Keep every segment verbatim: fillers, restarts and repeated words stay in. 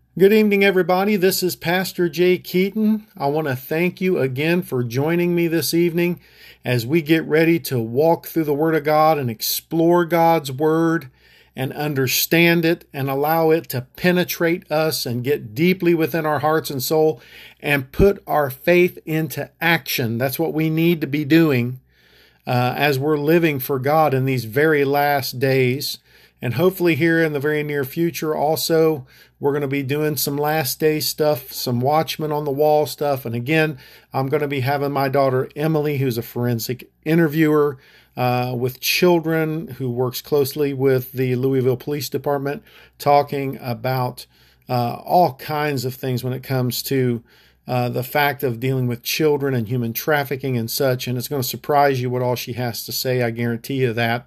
Good evening, everybody. This is Pastor Jay Keaton. I want to thank you again for joining me this evening as we get ready to walk through the Word of God and explore God's Word and understand it and allow it to penetrate us and get deeply within our hearts and soul and put our faith into action. That's what we need to be doing uh, as we're living for God in these very last days. And hopefully here in the very near future also, we're going to be doing some last day stuff, some Watchmen on the Wall stuff. And again, I'm going to be having my daughter Emily, who's a forensic interviewer uh, with children, who works closely with the Louisville Police Department, talking about uh, all kinds of things when it comes to uh, the fact of dealing with children and human trafficking and such. And it's going to surprise you what all she has to say. I guarantee you that.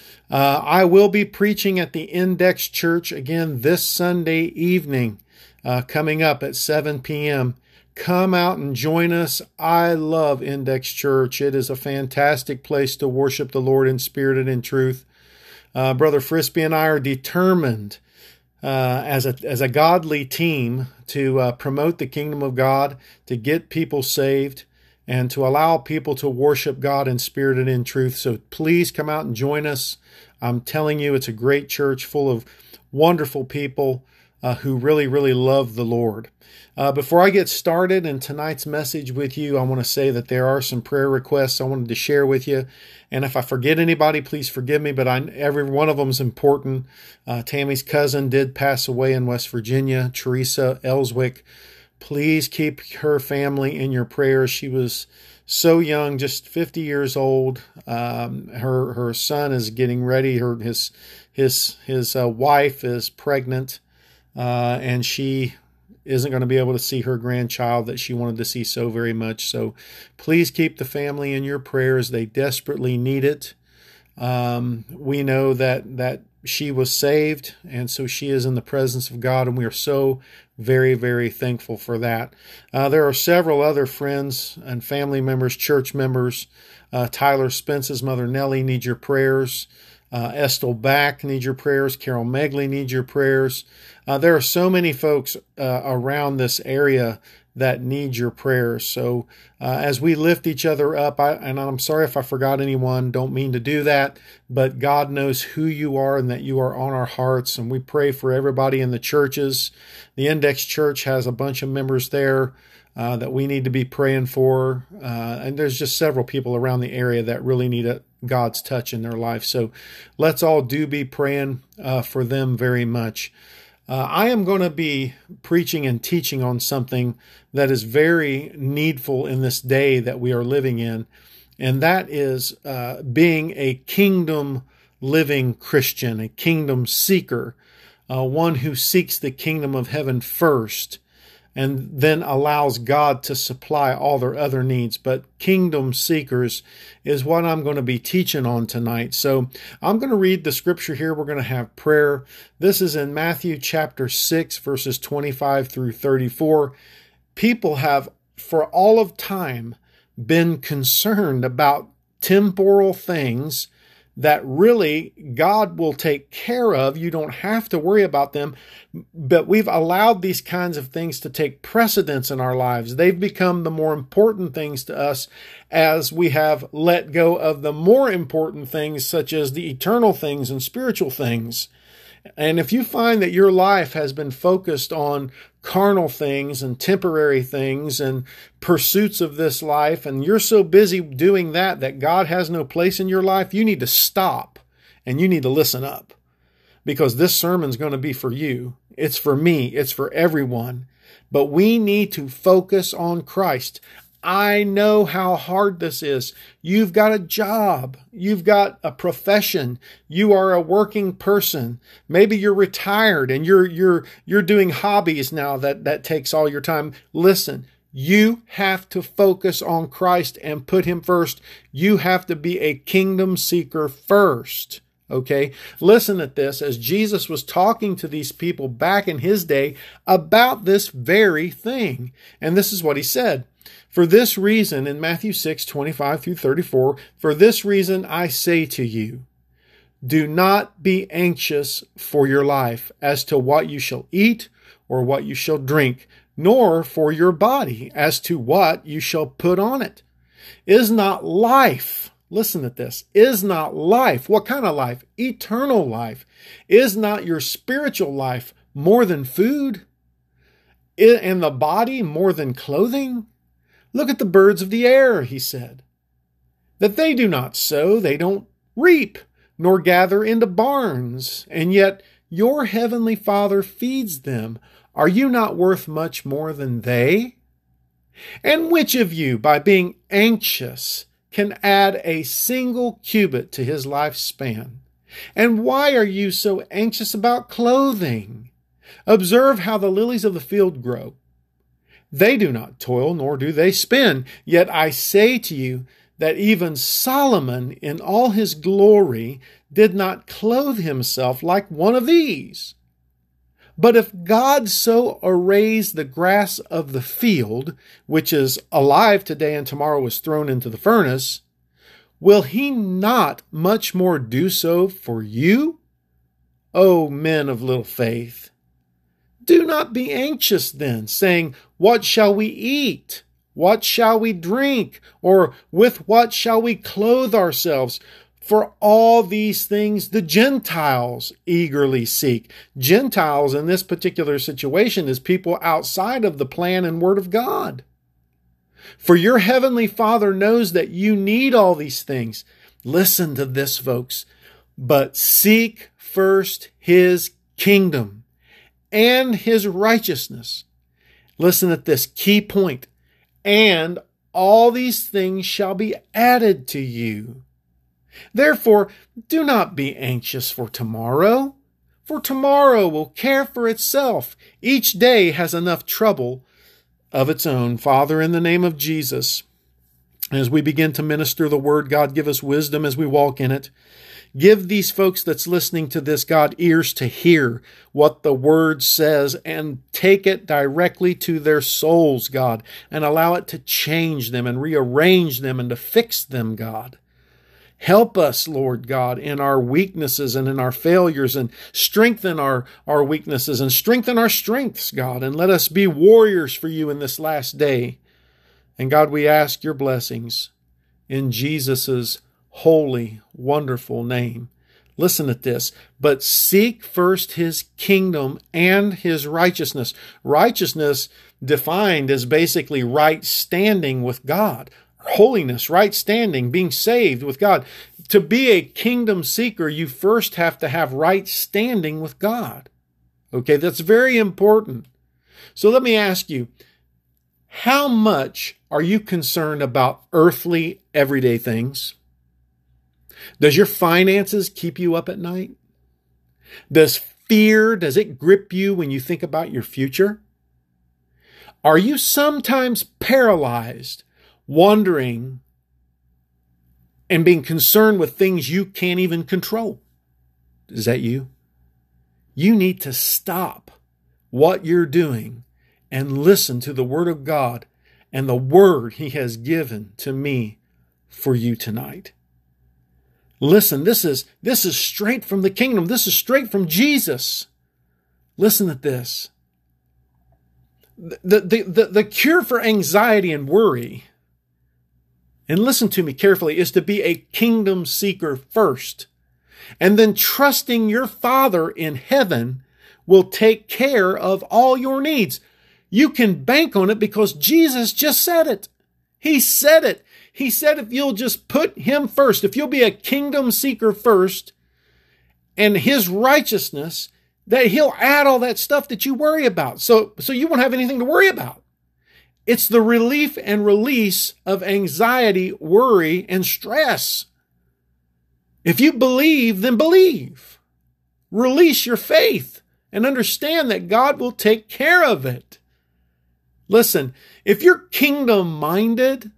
Uh, I will be preaching at the Index Church again this Sunday evening, uh, coming up at seven p.m. Come out and join us. I love Index Church. It is a fantastic place to worship the Lord in spirit and in truth. Uh, Brother Frisbee and I are determined uh, as a as a godly team to uh, promote the kingdom of God, to get people saved, and to allow people to worship God in spirit and in truth. So please come out and join us. I'm telling you, it's a great church full of wonderful people uh, who really, really love the Lord. Uh, before I get started in tonight's message with you, I want to say that there are some prayer requests I wanted to share with you. And if I forget anybody, please forgive me, but I, every one of them is important. Uh, Tammy's cousin did pass away in West Virginia, Teresa Ellswick. Please keep her family in your prayers. She was so young, just fifty years old. Um, her her son is getting ready. Her his his his uh, wife is pregnant, uh, and she isn't going to be able to see her grandchild that she wanted to see so very much. So please keep the family in your prayers. They desperately need it. Um, we know that that she was saved, and so she is in the presence of God, and we are so very, very thankful for that. Uh, there are several other friends and family members, church members. Uh, Tyler Spence's mother, Nellie, needs your prayers. Uh, Estel Back needs your prayers. Carol Megley needs your prayers. Uh, there are so many folks uh, around this area that need your prayers. So uh, as we lift each other up, I, and I'm sorry if I forgot anyone, don't mean to do that, but God knows who you are and that you are on our hearts, and we pray for everybody in the churches. The Index Church has a bunch of members there uh, that we need to be praying for, uh, and there's just several people around the area that really need a, God's touch in their life. So let's all do be praying uh, for them very much. Uh, I am going to be preaching and teaching on something that is very needful in this day that we are living in, and that is uh, being a kingdom living Christian, a kingdom seeker, uh, one who seeks the kingdom of heaven first and then allows God to supply all their other needs. But kingdom seekers is what I'm going to be teaching on tonight. So I'm going to read the scripture here. We're going to have prayer. This is in Matthew chapter six, verses twenty-five through thirty-four. People have, for all of time, been concerned about temporal things that really God will take care of. You don't have to worry about them. But we've allowed these kinds of things to take precedence in our lives. They've become the more important things to us as we have let go of the more important things, such as the eternal things and spiritual things. And if you find that your life has been focused on carnal things and temporary things and pursuits of this life, and you're so busy doing that that God has no place in your life, you need to stop and you need to listen up, because this sermon's going to be for you. It's for me. It's for everyone. But we need to focus on Christ. I know how hard this is. You've got a job. You've got a profession. You are a working person. Maybe you're retired and you're you're you're doing hobbies now that that takes all your time. Listen, you have to focus on Christ and put him first. You have to be a kingdom seeker first. Okay, listen at this as Jesus was talking to these people back in his day about this very thing. And this is what he said. For this reason, in Matthew six, twenty-five through thirty-four, for this reason I say to you, Do not be anxious for your life as to what you shall eat or what you shall drink, nor for your body as to what you shall put on it. Is not life, listen to this, is not life, what kind of life? Eternal life. Is not your spiritual life more than food? And the body more than clothing? Look at the birds of the air, he said, that they do not sow, they don't reap, nor gather into barns, and yet your heavenly Father feeds them. Are you not worth much more than they? And which of you, by being anxious, can add a single cubit to his lifespan? And why are you so anxious about clothing? Observe how the lilies of the field grow. They do not toil, nor do they spin. Yet I say to you that even Solomon in all his glory did not clothe himself like one of these. But if God so arrays the grass of the field, which is alive today and tomorrow is thrown into the furnace, will he not much more do so for you, O men of little faith? Do not be anxious then, saying, what shall we eat? What shall we drink? Or with what shall we clothe ourselves? For all these things the Gentiles eagerly seek. Gentiles in this particular situation is people outside of the plan and word of God. For your heavenly Father knows that you need all these things. Listen to this, folks. But seek first his kingdom and his righteousness. Listen at this key point. And all these things shall be added to you. Therefore, do not be anxious for tomorrow, for tomorrow will care for itself. Each day has enough trouble of its own. Father, in the name of Jesus, as we begin to minister the word, God, give us wisdom as we walk in it. Give these folks that's listening to this, God, ears to hear what the word says and take it directly to their souls, God, and allow it to change them and rearrange them and to fix them, God. Help us, Lord God, in our weaknesses and in our failures, and strengthen our, our weaknesses and strengthen our strengths, God, and let us be warriors for you in this last day. And God, we ask your blessings in Jesus' holy, wonderful name. Listen at this. But seek first his kingdom and his righteousness. Righteousness defined as basically right standing with God. Holiness, right standing, being saved with God. To be a kingdom seeker, you first have to have right standing with God. Okay, that's very important. So let me ask you, how much are you concerned about earthly, everyday things? Does your finances keep you up at night? Does fear, does it grip you when you think about your future? Are you sometimes paralyzed, wondering and being concerned with things you can't even control? Is that you? You need to stop what you're doing and listen to the Word of God and the Word He has given to me for you tonight. Listen, this is, this is straight from the kingdom. This is straight from Jesus. Listen at this. The, the, the, the cure for anxiety and worry, and listen to me carefully, is to be a kingdom seeker first. And then trusting your Father in heaven will take care of all your needs. You can bank on it because Jesus just said it. He said it. He said if you'll just put Him first, if you'll be a kingdom seeker first and His righteousness, that He'll add all that stuff that you worry about. So, so you won't have anything to worry about. It's the relief and release of anxiety, worry, and stress. If you believe, then believe. Release your faith and understand that God will take care of it. Listen, if you're kingdom-minded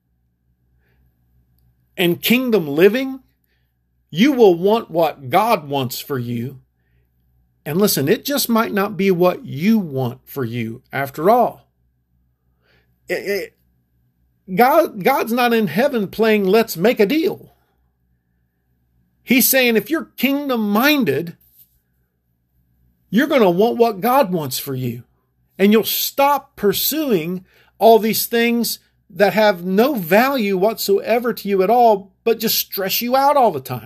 and kingdom living, you will want what God wants for you. And listen, it just might not be what you want for you after all. It, it, God, God's not in heaven playing let's make a deal. He's saying if you're kingdom-minded, you're going to want what God wants for you. And you'll stop pursuing all these things that have no value whatsoever to you at all, but just stress you out all the time.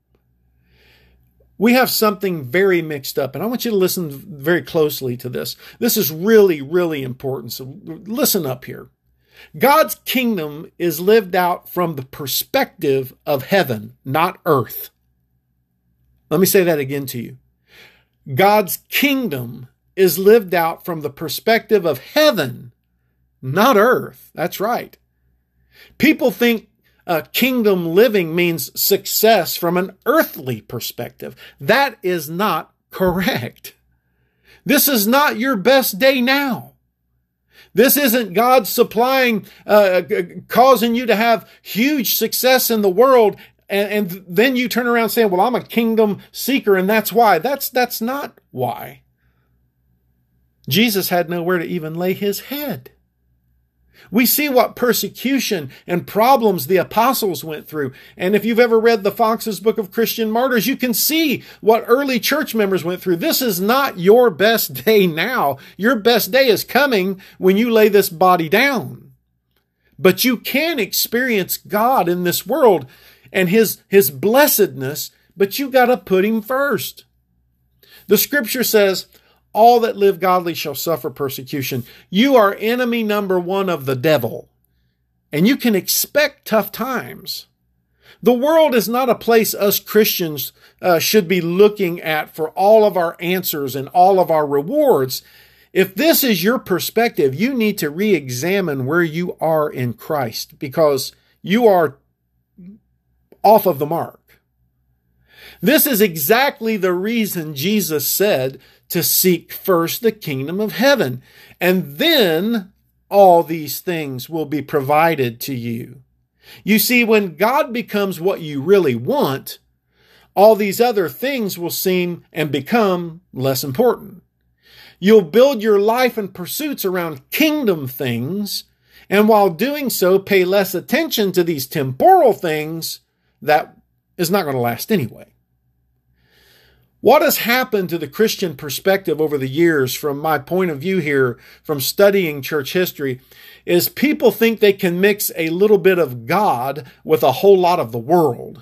We have something very mixed up, and I want you to listen very closely to this. This is really, really important, so listen up here. God's kingdom is lived out from the perspective of heaven, not earth. Let me say that again to you. God's kingdom is lived out from the perspective of heaven, not earth. That's right. People think uh, kingdom living means success from an earthly perspective. That is not correct. This is not your best day now. This isn't God supplying, uh, causing you to have huge success in the world, and, and then you turn around saying, well, I'm a kingdom seeker, and that's why. That's, that's not why. Jesus had nowhere to even lay his head. We see what persecution and problems the apostles went through. And if you've ever read the Fox's Book of Christian Martyrs, you can see what early church members went through. This is not your best day now. Your best day is coming when you lay this body down. But you can experience God in this world and his, his blessedness, but you got to put him first. The scripture says, all that live godly shall suffer persecution. You are enemy number one of the devil, and you can expect tough times. The world is not a place us Christians uh, should be looking at for all of our answers and all of our rewards. If this is your perspective, you need to re-examine where you are in Christ, because you are off of the mark. This is exactly the reason Jesus said to seek first the kingdom of heaven, and then all these things will be provided to you. You see, when God becomes what you really want, all these other things will seem and become less important. You'll build your life and pursuits around kingdom things, and while doing so, pay less attention to these temporal things that is not going to last anyway. What has happened to the Christian perspective over the years, from my point of view here, from studying church history, is people think they can mix a little bit of God with a whole lot of the world.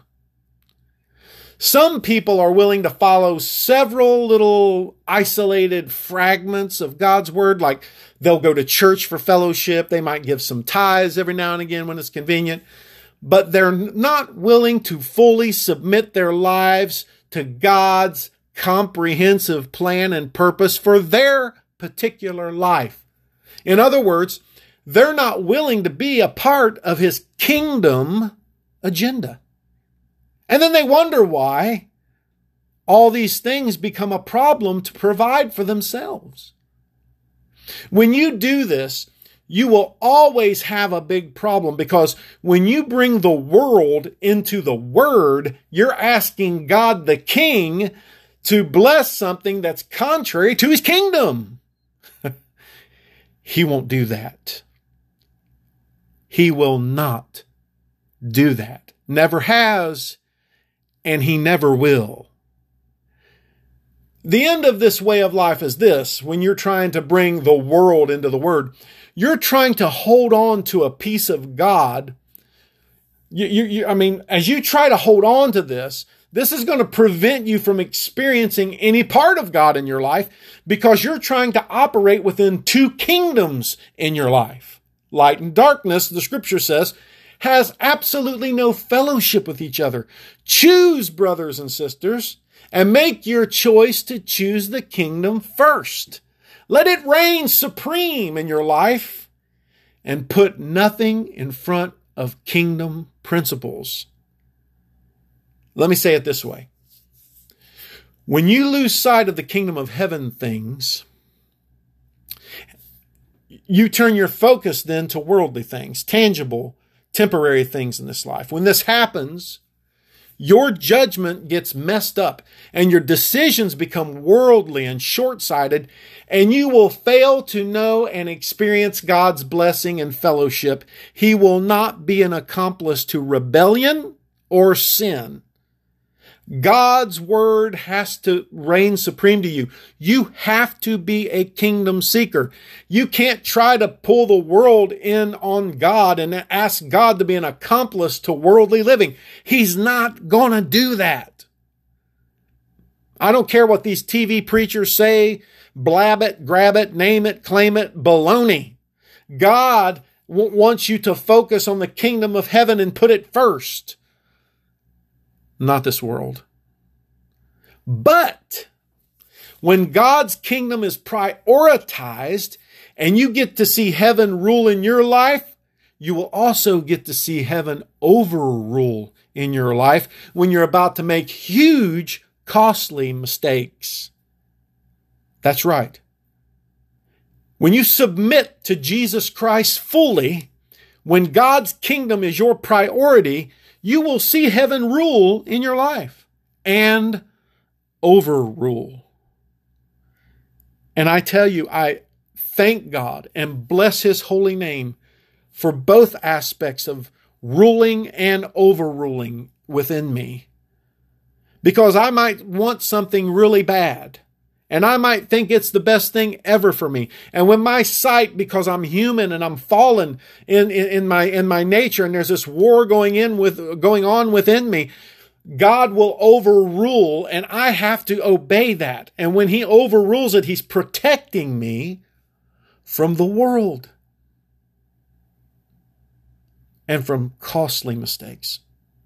Some people are willing to follow several little isolated fragments of God's word, like they'll go to church for fellowship, they might give some tithes every now and again when it's convenient, but they're not willing to fully submit their lives to God's comprehensive plan and purpose for their particular life. In other words, they're not willing to be a part of his kingdom agenda. And then they wonder why all these things become a problem to provide for themselves. When you do this, you will always have a big problem, because when you bring the world into the Word, you're asking God the King to bless something that's contrary to his kingdom. He won't do that. He will not do that. Never has, and he never will. The end of this way of life is this: when you're trying to bring the world into the Word, you're trying to hold on to a piece of God. You, you, you, I mean, as you try to hold on to this, this is going to prevent you from experiencing any part of God in your life, because you're trying to operate within two kingdoms in your life. Light and darkness, the scripture says, has absolutely no fellowship with each other. Choose, brothers and sisters, and make your choice to choose the kingdom first. Let it reign supreme in your life, and put nothing in front of kingdom principles. Let me say it this way. When you lose sight of the kingdom of heaven things, you turn your focus then to worldly things, tangible, temporary things in this life. When this happens, your judgment gets messed up and your decisions become worldly and short-sighted, and you will fail to know and experience God's blessing and fellowship. He will not be an accomplice to rebellion or sin. God's word has to reign supreme to you. You have to be a kingdom seeker. You can't try to pull the world in on God and ask God to be an accomplice to worldly living. He's not going to do that. I don't care what these T V preachers say, blab it, grab it, name it, claim it, baloney. God w- wants you to focus on the kingdom of heaven and put it first. Not this world. But when God's kingdom is prioritized and you get to see heaven rule in your life, you will also get to see heaven overrule in your life when you're about to make huge, costly mistakes. That's right. When you submit to Jesus Christ fully, when God's kingdom is your priority, you will see heaven rule in your life and overrule. And I tell you, I thank God and bless His holy name for both aspects of ruling and overruling within me. Because I might want something really bad, and I might think it's the best thing ever for me. And when my sight, because I'm human and I'm fallen in, in, in my in my nature, and there's this war going in with going on within me, God will overrule, and I have to obey that. And when He overrules it, He's protecting me from the world and from costly mistakes.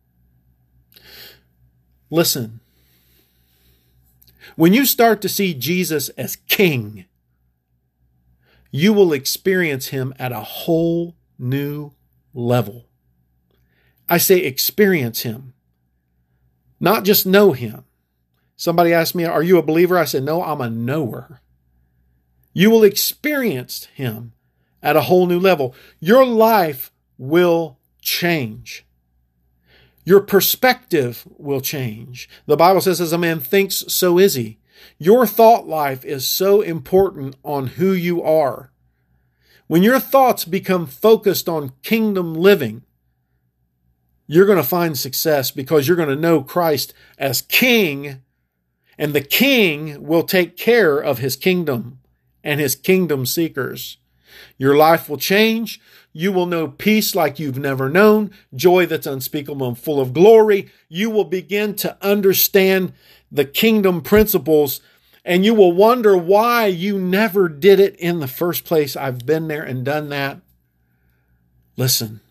Listen. When you start to see Jesus as King, you will experience Him at a whole new level. I say experience Him, not just know Him. Somebody asked me, are you a believer? I said, no, I'm a knower. You will experience Him at a whole new level. Your life will change. Your perspective will change. The Bible says, as a man thinks, so is he. Your thought life is so important on who you are. When your thoughts become focused on kingdom living, you're going to find success because you're going to know Christ as King, and the King will take care of His kingdom and His kingdom seekers. Your life will change. You will know peace like you've never known, joy that's unspeakable and full of glory. You will begin to understand the kingdom principles, and you will wonder why you never did it in the first place. I've been there and done that. Listen,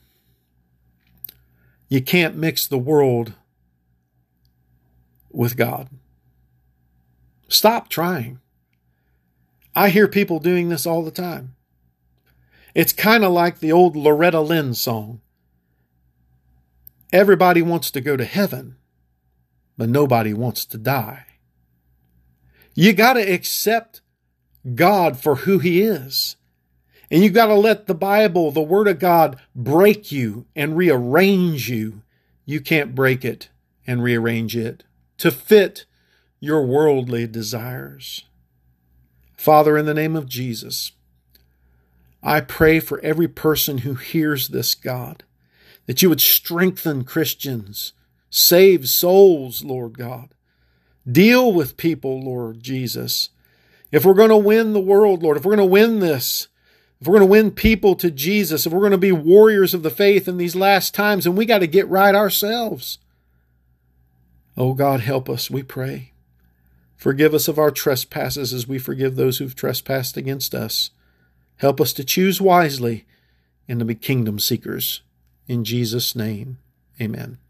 you can't mix the world with God. Stop trying. I hear people doing this all the time. It's kind of like the old Loretta Lynn song. Everybody wants to go to heaven, but nobody wants to die. You got to accept God for who He is. And you got to let the Bible, the Word of God, break you and rearrange you. You can't break it and rearrange it to fit your worldly desires. Father, in the name of Jesus, I pray for every person who hears this, God, that you would strengthen Christians, save souls, Lord God. Deal with people, Lord Jesus. If we're going to win the world, Lord, if we're going to win this, if we're going to win people to Jesus, if we're going to be warriors of the faith in these last times, and we got to get right ourselves. Oh God, help us, we pray. Forgive us of our trespasses as we forgive those who've trespassed against us. Help us to choose wisely and to be kingdom seekers. In Jesus' name, amen.